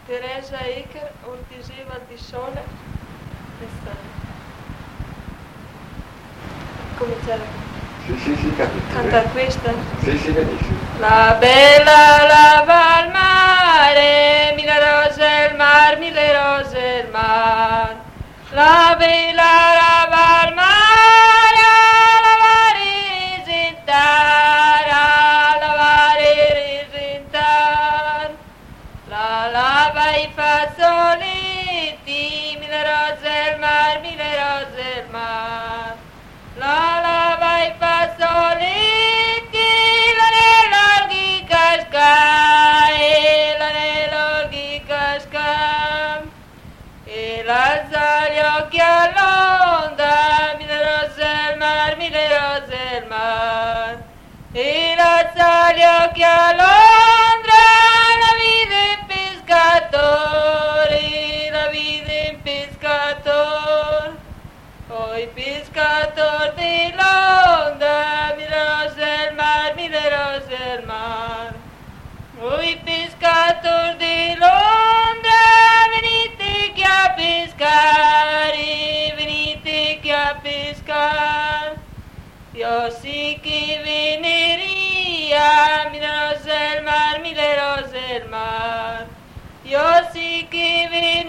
Teresa Eker diceva di sole cominciare Sì, capito. cantare questa. Sì, benissimo. La bella lava al mare, mille rose al mar, mille rose al mar. La bella lava al mare, lavare risentar. La lava i fazzoletti, mille rose al mar, mille rose al mar. La lava i fazzoletti, l'anello ghi casca, e l'anello ghi casca. E l'alza gli occhi all'onda, mille rose al mar, mille rose al mar. E l'alza gli occhi all'onda, la vide in pescatori, la vide in pescatori. Oi pescator di Londra, mille rose al mar, mille rose al mar. Oi pescator di Londra, venite che a pescare, venite che a pescar. Io sì che veneria, mille rose al mar, mille rose al mar. Io sì che veneria.